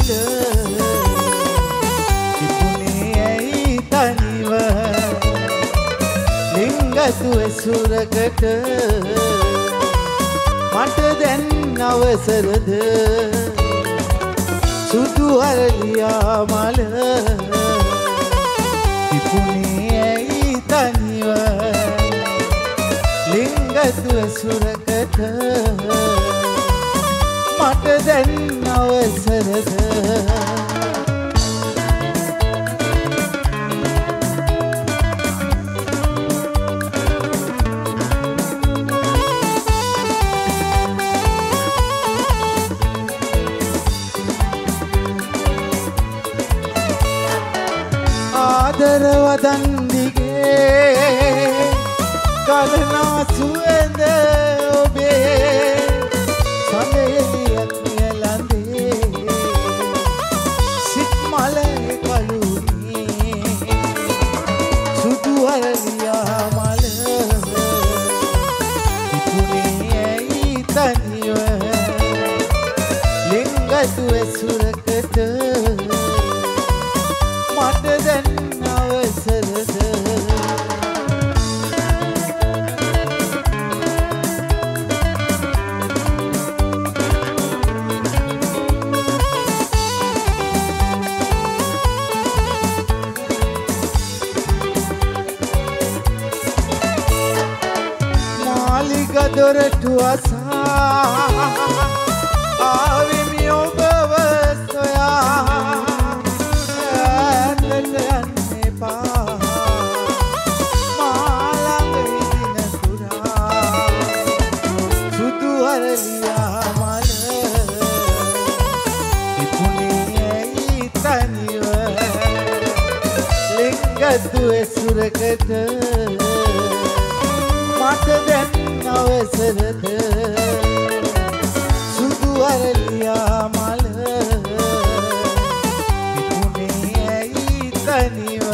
මල තිබුණේ ඇයි තනිව ලිංගතු ඇසුරකට මට දැන් අවසරද සුදු අරලියා මල තිබුණේ ඇයි තනිව ලිංගතු ඇසුරකට මට දැන් අවසරද ආදරවදන් දිගේ කලනා සුවඳ ඔබේ සමෙලියක් නියලඳේ සිත් මලේ කලුනේ සුදු අරලියා මල තිබුණේ ඇයි තනිව ලිංගතු ඇසුරකට මට දැන් අවසරද මාලිග දොරටු අසා ආවෙමි ඔබව සොයා ඇඳට යන්න එපා මා ළඟ ඉදින සුරා සුදු අරලියා මල තිබුණේ ඇයි තනිව ලිංගතු ඇසුරකට මට දැන් අවසරද සුදු අරලියා මල තිබුණේ ඇයි තනිව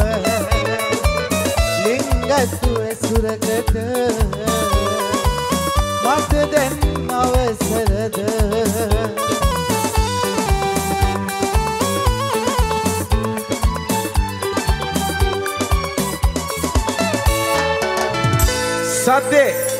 ලිංගතු ඇසුරකට මට දැන් අවසරද සද්දේ